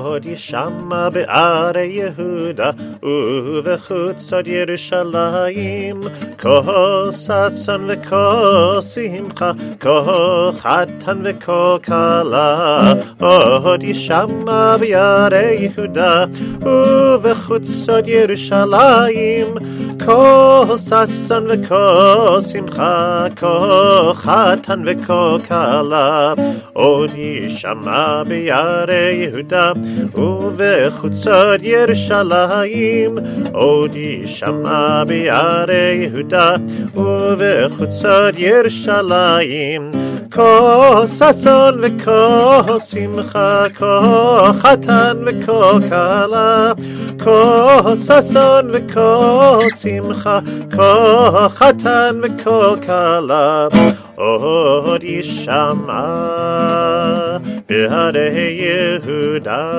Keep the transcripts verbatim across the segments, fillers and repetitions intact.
עוד ישמע בערי יהודה ובחוצות ירושלים כה ששון וכה שמחה, כה חתן וכה כלה. עוד ישמע בערי יהודה ובחוצות ירושלים כה ששון וכה שמחה, כה חתן וכה כלה. עוד ישמע בערי יהודה ובחוצות ירושלים, עוד ישמע בערי יהודה ובחוצות ירושלים כה ששון וכה שמחה, כה חתן וכה כלה. כה ששון וכה שמחה, כה חתן וכה כלה. עוד ישמע בערי יהודה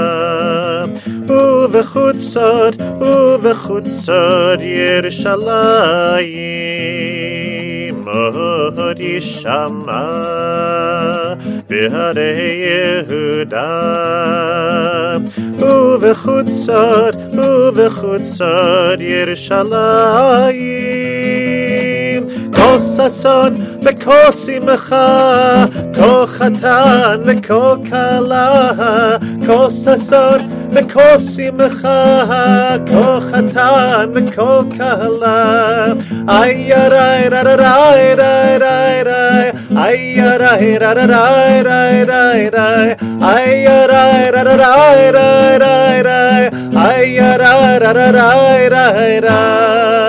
ובחוצות ובחוצות ירושלים, עוד ישמע בערי יהודה ובחוצות ובחוצות ירושלים כה ששון וכה שמחה, כה חתן וכה כלה. כה ששון וכה שמחה, כה חתן וכה כלה. איי ריי ריי ריי ריי ריי, איי ריי ריי ריי ריי ריי, איי ריי ריי ריי ריי ריי, איי ריי ריי ריי ריי.